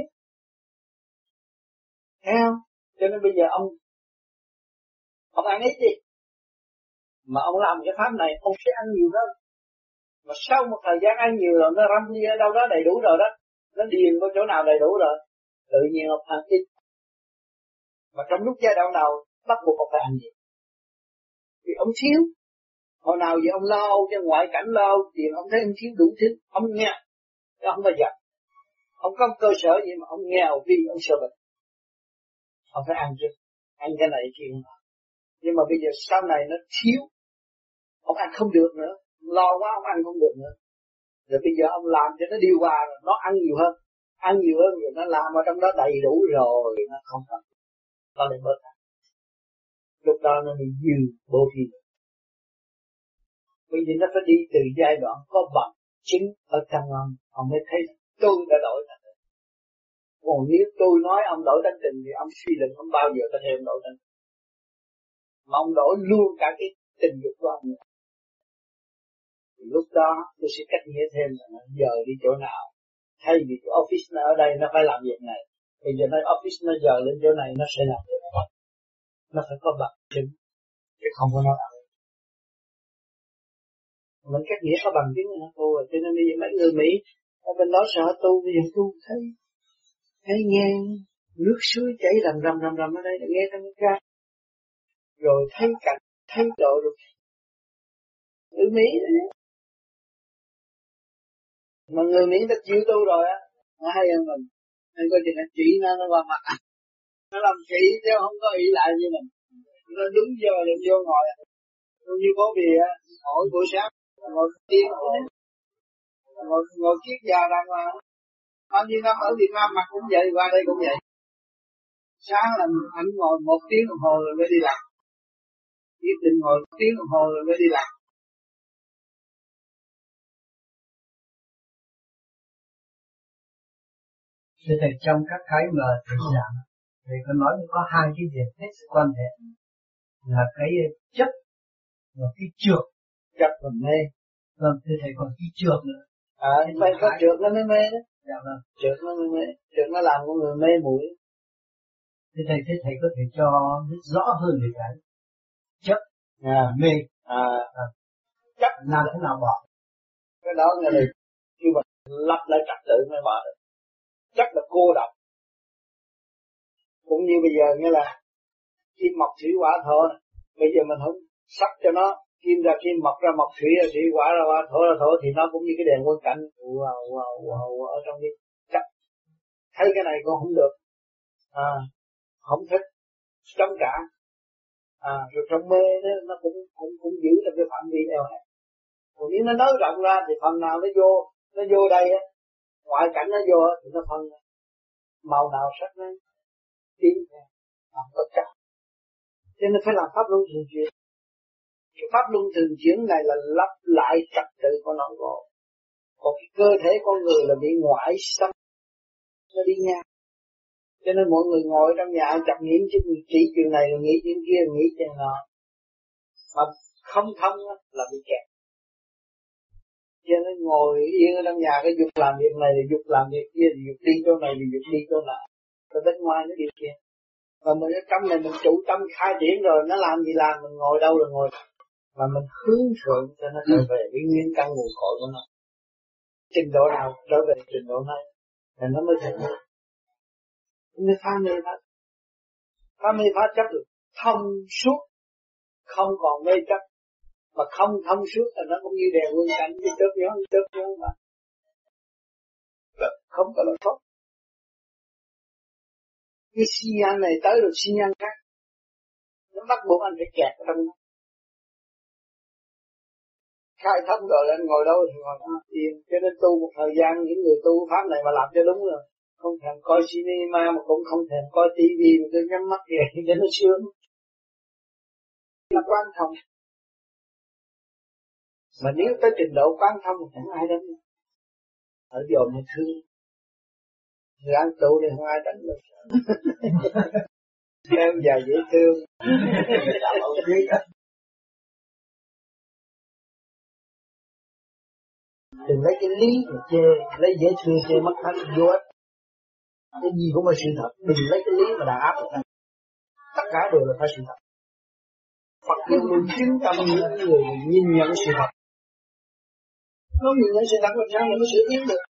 thấy không? Cho nên bây giờ ông ăn ít đi, Mà ông làm cái pháp này ông sẽ ăn nhiều hơn. Mà sau một thời gian ăn nhiều rồi nó râm đi ở đâu đó đầy đủ rồi đó, nó điền có chỗ nào đầy đủ rồi, tự nhiên ông ăn ít. Mà trong lúc giai đoạn đầu bắt buộc ông phải ăn gì? Vì ông thiếu. Hồi nào giờ ông lo cho ngoại cảnh, lo tiền, ông thấy ông thiếu đủ thứ, ông nghe, ông bao giờ ông có cơ sở gì mà ông nghèo vì ông sợ bệnh. Ông phải ăn chứ, ăn cái này kia. Nhưng mà bây giờ sau này nó thiếu, ông ăn không được nữa, lo quá ông ăn không được nữa. Rồi bây giờ ông làm cho nó điều hòa rồi, nó ăn nhiều hơn rồi nó làm ở trong đó đầy đủ rồi, nó không cần, nó lại bớt ăn. Lúc đó nó bị dư bổ thí. Bởi vì nó phải đi từ giai đoạn có bằng chứng ở trong ông mới thấy tôi đã đổi thành tình. Còn nếu tôi nói ông đổi thành tình thì ông suy luận không bao giờ có thể đổi thành tình. Mà ông đổi luôn cả cái tình dục của ông. Lúc đó tôi sẽ cách nghĩa thêm là giờ đi chỗ nào. Thay vì cái office nó ở đây nó phải làm việc này, bây giờ nó office nó giờ lên chỗ này nó sẽ làm việc này. Nó phải có bằng chứng, chứ không có nói. Mình cách nghĩa có bằng chứng hả cô? Cho nên bây giờ mấy người Mỹ ở bên đó sợ tu, bây giờ tu thấy nghe nước suối chảy rầm ở đây, nghe trong cái ca, rồi thấy cảnh, thấy độ rồi người Mỹ đấy. Mà người Mỹ ta chịu tu rồi á, nó hay hơn mình. Nên coi chừng nó chỉ nó qua mặt, nó làm kỹ chứ không có ý lại như mình. Nó đúng giờ là vô ngồi, như bố bì á, mỗi buổi sáng ngồi tiếng ngồi kiết già đàng hoàng. Bao nhiêu năm ở Việt Nam mặt cũng vậy, qua đây cũng vậy. Sáng là anh ngồi 1 tiếng đồng hồ rồi mới đi làm, quyết định ngồi 1 tiếng đồng hồ rồi mới đi làm. Thế thì trong các cái mà thầy giảng thì có nói có 2 cái việc hết sức quan hệ là cái chấp và cái trược. Chấp và mê. Vâng, thưa thầy còn cái trược nữa. Phải có trược nó mới mê đó. Dạ vâng. Trược nó mới mê, trược nó làm con người mê muội. Thế thầy có thể cho biết rõ hơn về cái chấp mê. Chấp làm thế nào bỏ? Cái đó nghe là khi mà lập lại trật tự mới bỏ được. Chấp là cô độc. Cũng như bây giờ nghe là kim mộc thủy hỏa thổ, bây giờ mình không sắc cho nó kim ra kim, mộc ra mộc, thủy ra thủy, hỏa ra hỏa, thổ ra thổ, thì nó cũng như cái đèn quân cảnh ở trong cái chấp. Thấy cái này con không được, không thích, chống trả, rồi trong mê đó, nó cũng giữ được cái phạm vi eo hẹp. Còn nếu nó nới rộng ra thì phần nào nó vô đây á, ngoại cảnh nó vô thì nó phân màu nào sắc nó tiến làm tất cả. Cho nên phải làm pháp luân thường chuyển. Cái pháp luân thường chuyển này là lặp lại trật tự của nó rồi. Còn cái cơ thể con người là bị ngoại xâm, nó đi ngang. Cho nên mọi người ngồi trong nhà chậm nghĩ chỉ chuyện này rồi nghĩ chuyện kia, nghĩ chuyện nọ, mà không thông là bị kẹt. Cho nên ngồi yên ở trong nhà cái dục làm việc này thì dục làm việc kia, thì dục đi chỗ này thì dục đi chỗ nọ, rồi bên ngoài nó điều kiện. Và mình ở trong này mình chủ tâm khai triển rồi, nó làm gì làm, mình ngồi đâu là ngồi, mà mình hướng thượng cho nó trở về cái nguyên căn nguồn cội của nó. Trình độ nào trở về trình độ này thì nó mới thành được. Nên phá mê phá chấp được thông suốt, không còn mê chấp. Mà không thông suốt là nó cũng như đèn quân cảnh, cái chớp nhón mà không có lỗi thoát. Cái xi nhan này tới rồi xi nhan khác, nó bắt buộc anh phải kẹt ở trong nó. Khai thông rồi anh ngồi đâu thì ngồi đó yên. Cho nên tu một thời gian, những người tu pháp này mà làm cho đúng rồi, không thèm coi cinema mà cũng không thèm coi tivi, mà cứ nhắm mắt vậy cho nó sướng. Là quan thông. Mà nếu tới trình độ quán thông thì không ai đánh được. Ở dồn một thương. Người ăn tụ thì không ai đánh được. Em già dễ thương. Đừng lấy cái lý mà chê, lấy dễ thương chê mất hết vô ích. Cái gì cũng là sự thật. Đừng lấy cái lý mà đàn áp được. Tất cả đều là phải sự thật. Phật luôn luôn chứng tâm những người nhìn nhận sự thật. Nó nhìn nhận sự thật làm sao mà nó sửa tiến được.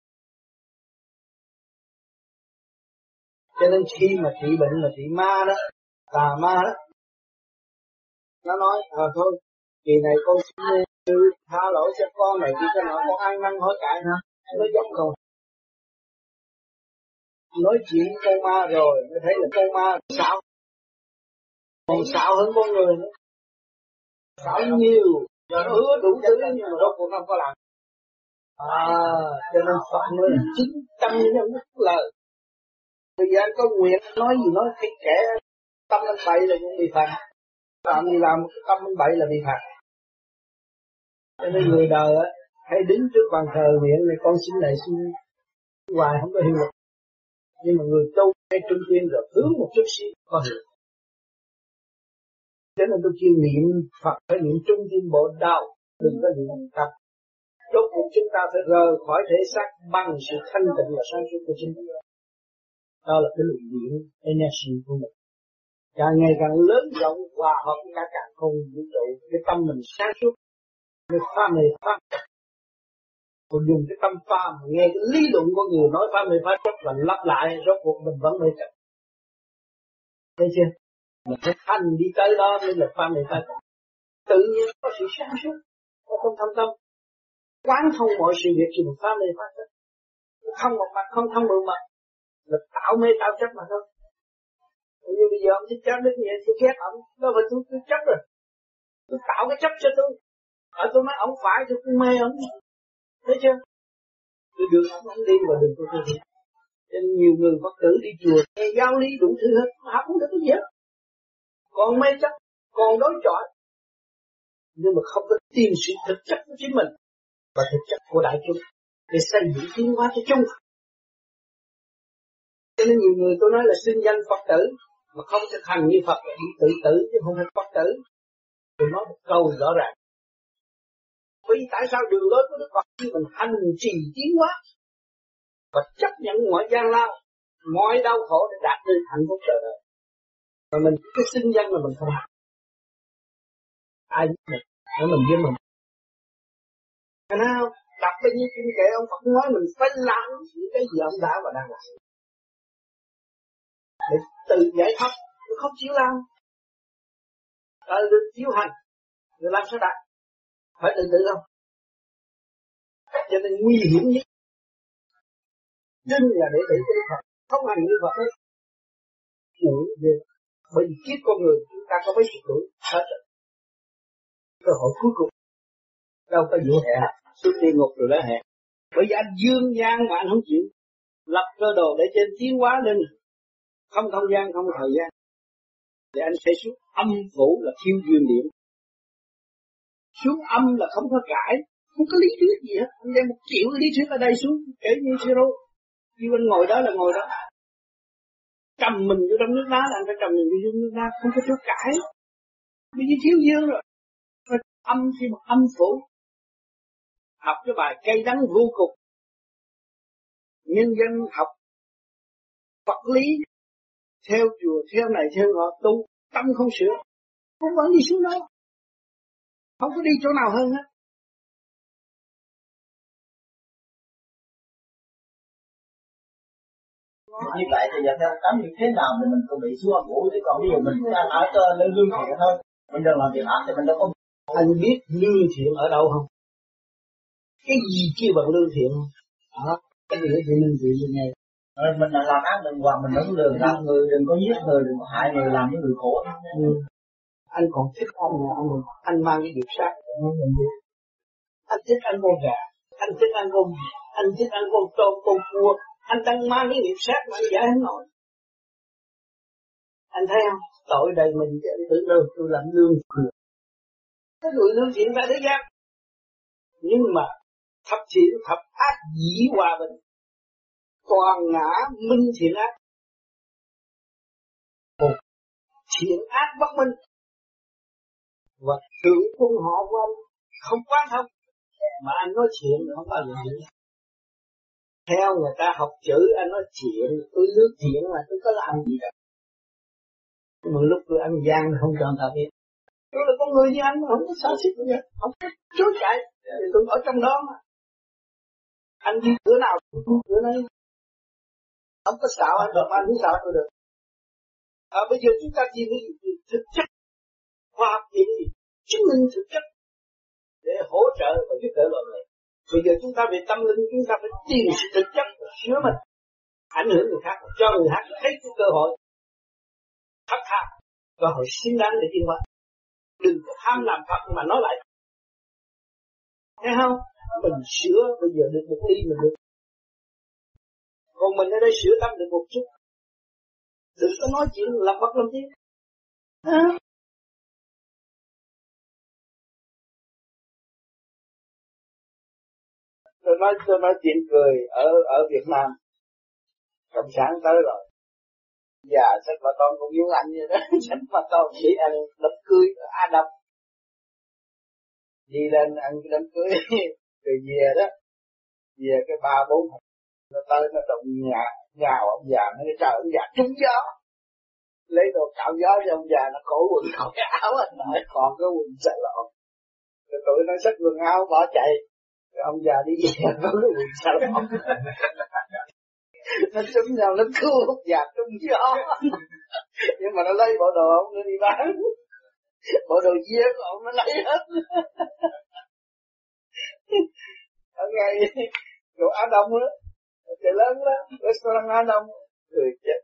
Cho nên khi mà trị bệnh là trị ma đó, tà ma đó, nó nói thôi kỳ này con xin tha lỗi cho con này đi cho nó con ăn năn hối cải nó giống không. Nói chuyện con ma rồi mới thấy là con ma xạo, còn xạo hơn con người nữa, xạo nhiều rồi nó hứa đủ thứ nhưng mà rốt cuộc không có làm. Cho nên Phật nói là chính tâm nó mất lời. Bây giờ anh có nguyện nói gì nói cái kẻ tâm anh bậy là cũng bị phạt, làm gì làm cái tâm anh bậy là bị phạt. Cho nên người đời á hay đứng trước bàn thờ nguyện này con xin này xin hoài không có hiệu lực, nhưng mà người tu hay trung kiên rồi hướng một chút xíu có hiệu. Cho nên tôi kêu niệm Phật phải niệm trung tâm bộ đạo, đừng có niệm tập. Rốt cuộc chúng ta phải rời khỏi thể xác bằng sự thanh tịnh và sáng suốt của chính chúng ta. Đó là cái luồng điện energy của mình. Càng ngày càng lớn rộng hòa hợp cả càng không vũ trụ. Cái tâm mình sáng suốt, cái pha mê pha chấp. Còn dùng cái tâm pha mà nghe cái lý luận của người nói pha mê pha chấp và lặp lại, rốt cuộc mình vẫn mê chấp. Thấy chưa? Mình phải hành đi tới đó mới là pha mê pha chấp. Tự nhiên có sự sáng suốt, có không thâm tâm. Quán thông mọi sự việc thì mình phá mê phá chấp. Không một mặt, không thông mượn mặt, là tạo mê tạo chấp mà thôi. Như bây giờ ông thích chấp đức vậy, tôi ghét ông, đó là tôi chấp rồi. Tôi tạo cái chấp cho tôi. Tôi nói ông phải, tôi cũng mê ông. Thấy chưa? Tôi được ông đi vào đường tôi đi. Nên nhiều người Phật tử đi chùa, nghe giáo lý đủ thứ hết, học không được cái gì hết. Còn mê chấp, còn đối chọi. Nhưng mà không có tìm sự thực chất của chính mình và thực chất của đại chúng để xây dựng tiến hóa cho chung. Cho nên nhiều người tôi nói là xưng danh Phật tử mà không thực hành như Phật là bị tự tử chứ không phải Phật tử. Tôi nói một câu rõ ràng. Vì tại sao đường lối của Đức Phật khi mình hành trì tiến hóa và chấp nhận mọi gian lao, mọi đau khổ để đạt đến hạnh phúc đời đời. Mà mình cứ xưng danh mà mình không học. Ai biết mình, nói mình với mình. Thế nào? Đọc bao nhiêu kinh kệ ông Phật nói mình phải làm những cái gì ông đã và đang làm. Để tự giải thoát, tôi không chịu làm. Được chịu hành, rồi làm sao đạt? Phải tự không? Cho nên nguy hiểm nhất đừng là để tự cái Phật, không hành như Phật hết. Bởi vì kiếp con người chúng ta có mấy chục tuổi hết rồi. Cơ hội cuối cùng đâu có vụ hẹn xuống địa ngục rồi đó hẹn. Bởi vì anh dương gian mà anh không chịu lập cơ đồ để trên tiến hóa lên, không không gian không thời gian, thì anh sẽ xuống âm phủ là thiếu duyên điểm. Xuống âm là không có cãi, không có lý thuyết gì hết. Anh đem 1 triệu lý thuyết ở đây xuống kể như zero. Như anh ngồi đó là ngồi đó. Trầm mình vô trong nước đá là anh phải trầm mình vô trong nước đá, không có chỗ cãi. Bởi vì thiếu duyên rồi. Âm thì một âm phủ. Học cái bài cây đắng vô cùng. Nhân dân học Phật lý, theo chùa, theo này, theo họ tu, tâm không sửa, cũng vẫn đi xuống đó. Không có đi chỗ nào hơn hết. Như vậy thì giờ theo cấm như thế nào thì mình cũng bị xuống âm phủ, chứ còn ví dụ mình đang ở nơi lương thiện thôi, mình đừng làm việc ác thì mình đâu có. Anh biết lương thiện ở đâu không? Cái gì kêu bằng lương thiện không? Cái gì thì lương thiện như này. Mình là làm ác đừng hoặc mình đừng lừa gạt người, đừng có giết người, đừng có hại người, làm những người khổ. Anh còn thích anh mang cái nghiệp sát. Anh thích ăn con gà, anh thích ăn con, anh thích ăn con tôm, con cua. Anh đang mang cái nghiệp sát mà anh giải không nổi. Anh thấy không? Tội đầy mình chứ anh tưởng đâu tôi làm lương thiện. Cái người lương thiện ra thế gian. Nhưng mà thập thiện, thập ác dĩ hòa bình. Toàn ngã minh thiện ác. Một thiện ác bất minh. Và tưởng quân họ của anh không quán thông. Mà anh nói chuyện không bao giờ hiểu. Theo người ta học chữ anh nói chuyện, tôi nước thiện mà tôi có làm gì đâu. Nhưng mà lúc tôi ăn gian không cho người ta biết. Tôi là con người như anh, không có xa xích nữa, không có chối chạy, tôi ở trong đó mà. Anh đi cửa nào cũng cửa này, không có xạo anh được, anh không xạo tôi được. Bây giờ chúng ta chỉ nghĩ thực chất, khoa học gì chứng minh thực chất để hỗ trợ và giúp đỡ loài người. Bây giờ chúng ta về tâm linh, chúng ta phải tìm sự thực chất sửa mình, ảnh hưởng người khác, cho người khác thấy cái cơ hội khắc khắc, cơ hội xứng đáng để tiến hóa. Đừng có tham làm Phật mà nói lại. Thấy không? Mình sửa bây giờ được một ly mình được. Còn mình ở đây sửa tâm được một chút. Đừng có nói chuyện lập bất làm tiếng. Tôi nói chuyện cười ở Việt Nam. Cộng sản tới rồi. Dạ sách bà con cũng giống anh vậy đó. Sách bà con chỉ ăn đám cưới đập. Đi lên ăn cái đám cưới. Rồi về đó. Về cái 3-4 nó tới nó động nhà ông già. Nó nói trời ông già trúng gió. Lấy đồ cạo gió cho ông già. Nó khổ quần khỏi áo anh nói. Còn cái quần xài lộn. Rồi tụi nó xách quần áo bỏ chạy. Rồi ông già đi về có cái quần xài lộn. Nó trúng nhau nó cứu ông già trúng gió. Nhưng mà nó lấy bộ đồ ông nó đi bán. Bộ đồ dĩa của ông nó lấy hết. Ở ngay chỗ Á Đông á, chợ lớn đó, restaurant Á Đông, cười chết.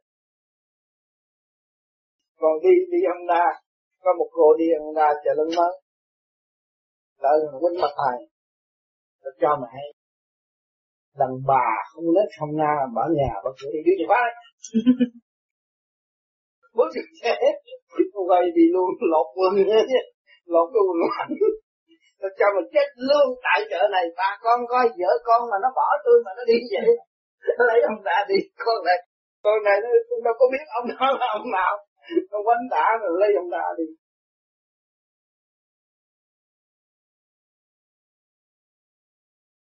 Còn đi Honda, có một cô đi Honda chợ lớn mới, tới quýnh mặt thầy, tôi cho mày hay. Đàn bà không lết Honda, bỏ nhà, bỏ cửa đi dưới chìa khóa đấy. Bố trực xe, cô quay đi luôn, lột quần nha, lột cái quần lạnh. Tôi cho mình chết luôn tại chợ này, bà con coi vợ con mà nó bỏ tôi mà nó đi vậy. Nó lấy ông ta đi, con này nó đâu có biết ông đó là ông nào. Nó quánh đã rồi lấy ông ta đi.